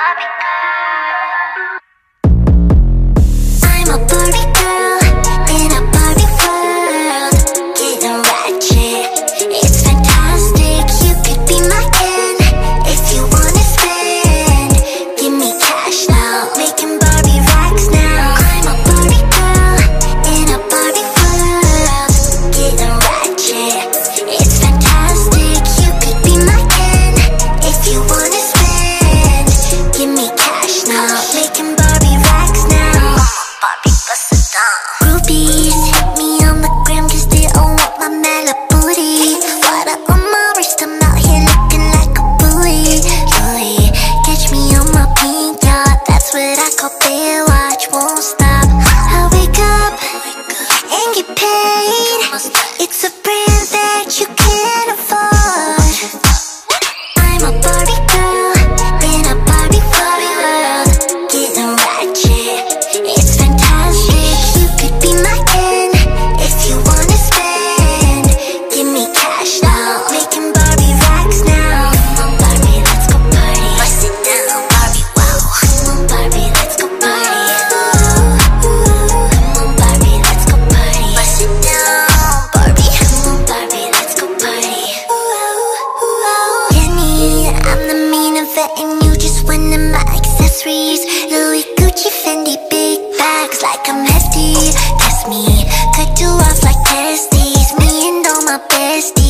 I'm a Barbie girl in a Barbie world, getting ratchet. It's fantastic. You could be my Ken if you wanna spend. Give me cash now, making Barbie racks now. I'm a Barbie girl in a Barbie world, getting ratchet. It's fantastic. You could be my Ken if you wanna spend. Give me cash now, making Barbie racks now. Barbie bust it down. Groupies hit me on the gram 'cause they all want my mala booty. What up, I'm a wrist, I'm out here looking like a bully. Louis, catch me on my pink yacht. That's what I call Baywatch, won't stop. I wake up and get paid. It's a brand that you can't afford. I'm a Barbie girl in a Barbie world, getting ratchet. It's fantastic. You could be my Ken if you wanna spend. Give me cash now, making Barbie racks now. Come on Barbie, let's go party. Bust it down, Barbie, wow. Come on Barbie, let's go party. Come on Barbie, let's go party. Bust it down, Barbie. Come on Barbie, let's go party. Jenny, I'm the main event and you just went in my accessories. Louis, Gucci, Fendi, big bags like I'm hefty. Test me, could do off like testes. Me and all my besties.